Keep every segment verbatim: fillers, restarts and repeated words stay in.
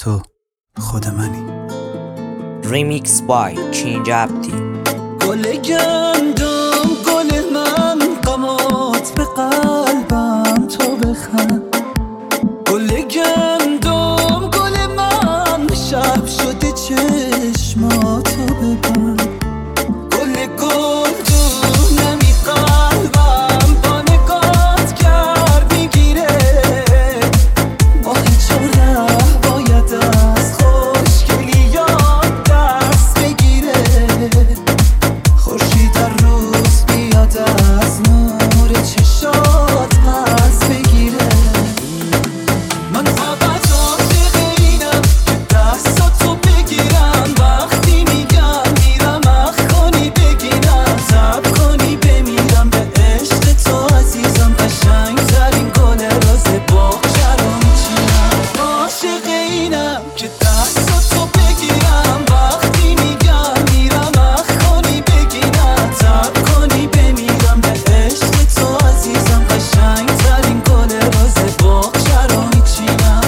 تو خود منی. ریمیکس بای چینج عبدی. گل گندم گل من، غمات به قلبم تو بخند. گل گندم گل من، شب شده چشماتو ببند. گل گل تو نمی قلبم، با نگات کرد میگیره. ماه چهره باید از خوشگلیات دست بگیره. خورشید در روز بیاد از نور چشات پس بگیره. من فقط عاشق اینم که دستاتو بگیرم، وقتی میگم میرم اخ کنی بگیرم، صبر کنی بمیرم به عشق تو عزیزم. قشنگترین گل راز باغچه رو میچینم. عاشق اینم که دستاتو بگیرم، وقتی میگم میرم اخ کنی بگیرم، صبر کنی بمیرم به عشق تو عزیزم. قشنگترین گل راز باغچه رو میچینم.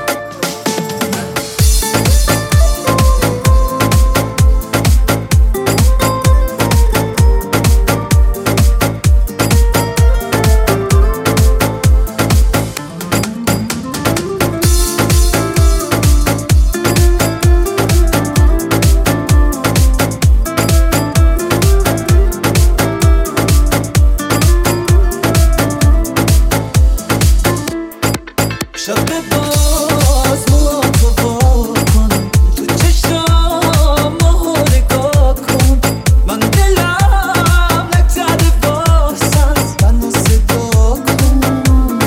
شب باز موهاتو وا کن، تو چشام ماهو نگاه کن. من دلم نگذره واسه منو صدا کن.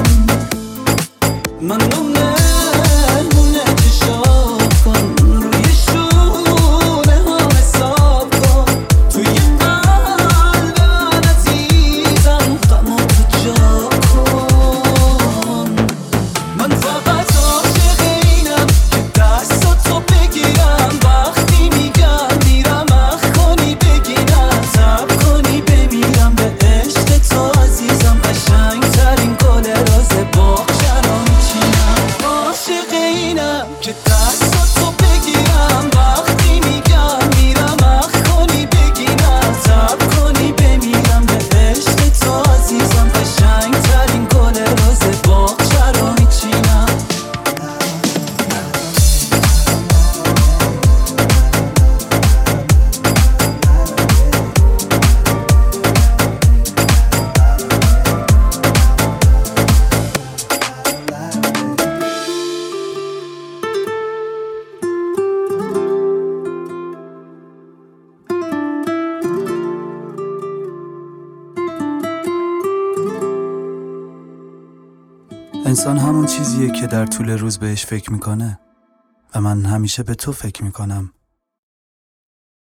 منو مهمونه چشات کن، روی شونه ها حساب کن. توی قلب من عزیزم غماتو جا کن. من فقط عاشق اینم که دستاتو بگیرم، وقتی میگم میرم اخ کنی بگیرم، صبر کنی بمیرم به عشق تو عزیزم. قشنگترین گل راز باغچه رو میچینم. عاشق اینم که دستاتو بگیرم، وقتی میگم میرم اخ کنی بگیرم، صبر کنی بمیرم به عشق تو عزیزم. قشنگترین گل راز باغچه رو میچینم. انسان همون چیزیه که در طول روز بهش فکر میکنه و من همیشه به تو فکر میکنم